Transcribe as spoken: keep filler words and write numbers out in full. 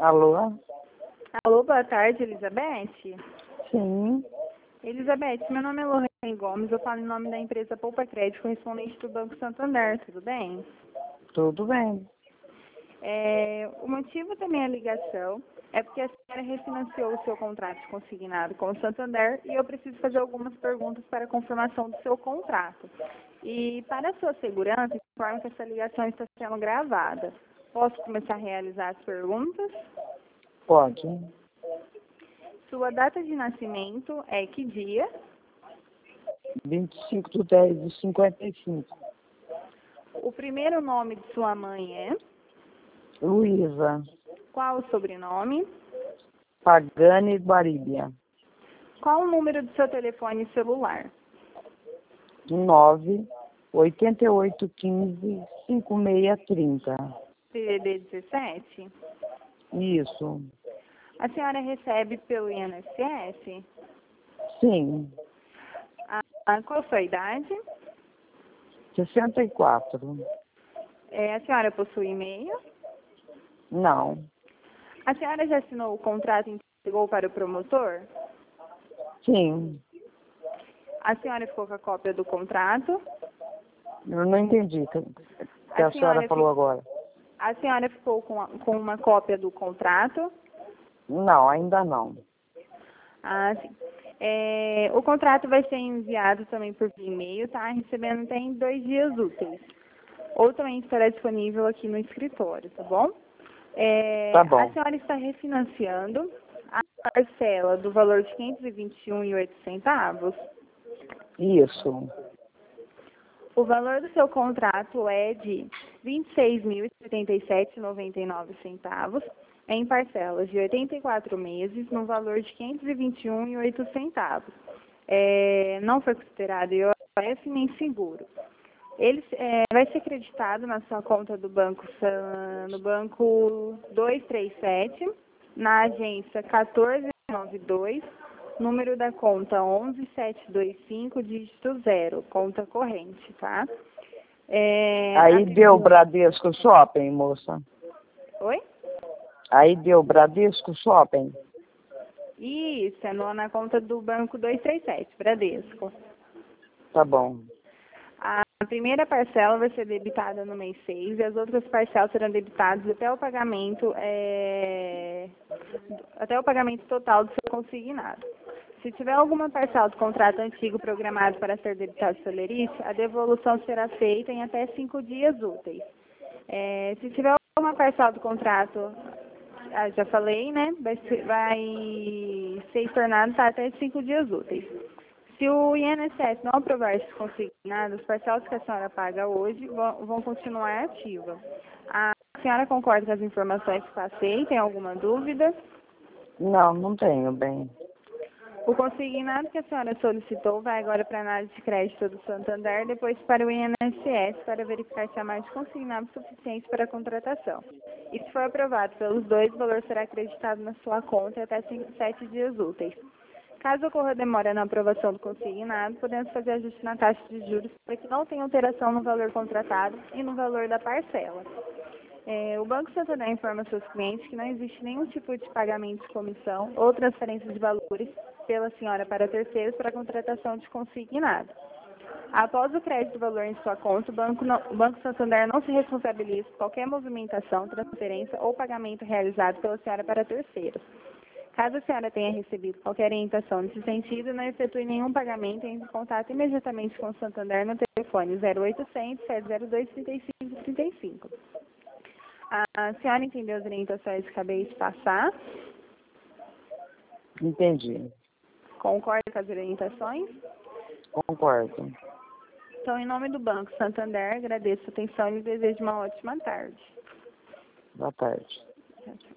Alô? Alô, boa tarde, Elizabeth. Sim. Elizabeth, meu nome é Lorraine Gomes, eu falo em nome da empresa Poupa Crédito, correspondente do Banco Santander, tudo bem? Tudo bem. É, o motivo da minha ligação é porque a senhora refinanciou o seu contrato consignado com o Santander e eu preciso fazer algumas perguntas para a confirmação do seu contrato. E para a sua segurança, informo que essa ligação está sendo gravada. Posso começar a realizar as perguntas? Pode. Sua data de nascimento é que dia? vinte e cinco de dez de cinquenta e cinco. O primeiro nome de sua mãe é? Luísa. Qual o sobrenome? Pagani Guaríbia. Qual o número do seu telefone celular? nove oito oito um cinco cinco seis três zero. C D D dezessete? Isso. A senhora recebe pelo I N S S? Sim. Ah, qual a sua idade? sessenta e quatro. É, a senhora possui e-mail? Não. A senhora já assinou o contrato e entregou para o promotor? Sim. A senhora ficou com a cópia do contrato? Eu não entendi o que que a, A senhora senhora falou fi- agora. A senhora ficou com, a- com uma cópia do contrato? Não, ainda não. Ah, sim. É, o contrato vai ser enviado também por e-mail, tá? Recebendo até em dois dias úteis. Ou também estará disponível aqui no escritório, tá bom? É, Tá bom. a senhora está refinanciando a parcela do valor de quinhentos e vinte e um reais e oito centavos. Isso. O valor do seu contrato é de vinte e seis mil e setenta e sete reais e noventa e nove centavos em parcelas de oitenta e quatro meses, no valor de quinhentos e vinte e um reais e oito centavos. É, não foi considerado I O F nem seguro. Ele é, vai ser acreditado na sua conta do banco, San- no banco duzentos e trinta e sete, na agência um quatro nove dois, número da conta onze sete dois cinco, dígito zero, conta corrente, tá? É, Aí a- deu Bradesco Shopping, moça. Oi? Aí deu Bradesco Shopping. Isso, é no- na conta do banco duzentos e trinta e sete, Bradesco. Tá bom. A primeira parcela vai ser debitada no mês seis e as outras parcelas serão debitadas até o pagamento, é, até o pagamento total do seu consignado. Se tiver alguma parcela do contrato antigo programado para ser debitado pelo Erice, a devolução será feita em até cinco dias úteis. É, se tiver alguma parcela do contrato, ah, já falei, né? Vai ser, vai ser estornado tá, até cinco dias úteis. Se o I N S S não aprovar esses consignados, as parcelas que a senhora paga hoje vão, vão continuar ativas. A senhora concorda com as informações que passei? Tem alguma dúvida? Não, não tenho, bem. O consignado que a senhora solicitou vai agora para a análise de crédito do Santander, depois para o I N S S, para verificar se há mais consignados suficientes para a contratação. E se for aprovado pelos dois, o valor será acreditado na sua conta até cinco, sete dias úteis. Caso ocorra demora na aprovação do consignado, podemos fazer ajuste na taxa de juros para que não tenha alteração no valor contratado e no valor da parcela. É, o Banco Santander informa seus clientes que não existe nenhum tipo de pagamento de comissão ou transferência de valores pela senhora para terceiros para a contratação de consignado. Após o crédito do valor em sua conta, o Banco, não- o Banco Santander não se responsabiliza por qualquer movimentação, transferência ou pagamento realizado pela senhora para terceiros. Caso a senhora tenha recebido qualquer orientação nesse sentido, não efetue nenhum pagamento e entre em contato imediatamente com o Santander no telefone zero oitocentos, sete zero dois, trinta e cinco trinta e cinco. A senhora entendeu as orientações que acabei de passar? Entendi. Concorda com as orientações? Concordo. Então, em nome do Banco Santander, agradeço a atenção e lhe desejo uma ótima tarde. Boa tarde. Tchau, tchau.